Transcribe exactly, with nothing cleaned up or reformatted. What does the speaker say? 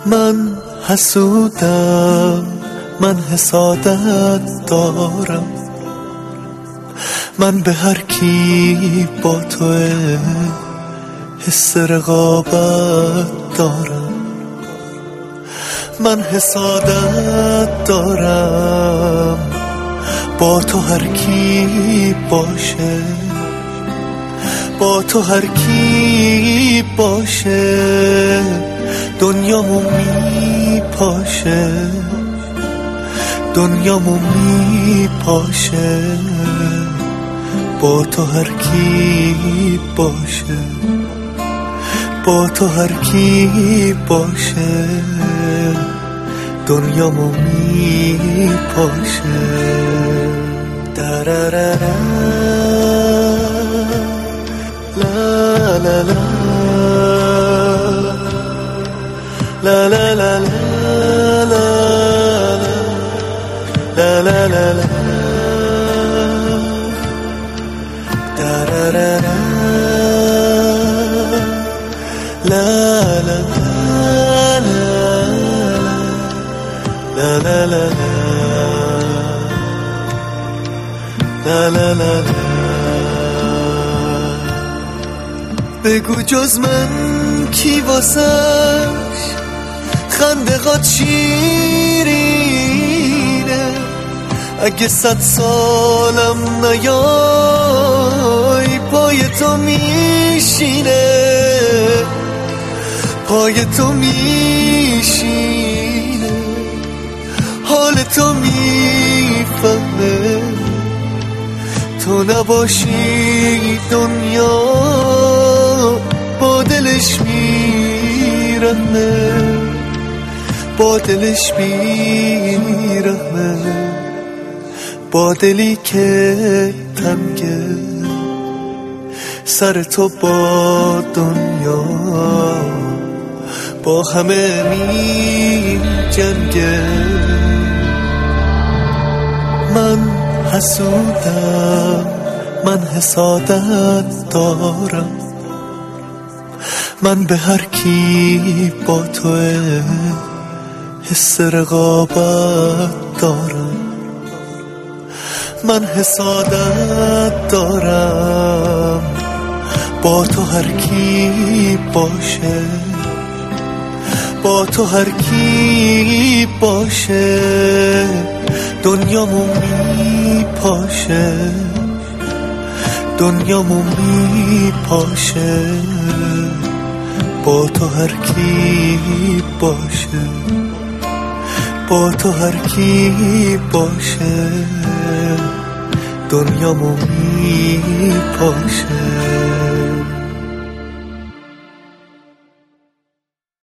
من حسودم، من حسادت دارم، من به هر کی با تو حس رقابت دارم، من حسادت دارم با تو هر کی باشه، با تو هر کی باشه دنیامو می پاشه، دنیامو می پاشه، با تو هر کی باشه، با تو هر کی باشه دنیامو می پاشه. دررررر لا لا لا لا لا لا لا لا لا لا دررررر لا لا لا لا لا لا لا لا لا. بگو جز من کی واسش خندقات شیرینه، اگه صد سالم نیای پای تو میشینه، پای تو میشینه، حال تو میفهمه، تو نباشی دنیا با دلش میرحمه، با دلش میرحمه، با دلی که تنگه سر تو با دنیا با همه می جنگه. من حسودم، من حسادت دارم، من به هر کی با تو حس رقابت دارم، من حسادت دارم با تو هر کی باشه، با تو هر کی باشه دنیامو می پاشه، دنیامو می پاشه، با تو هر کی باشه، با تو هر کی باشه دنیامو می پاشه.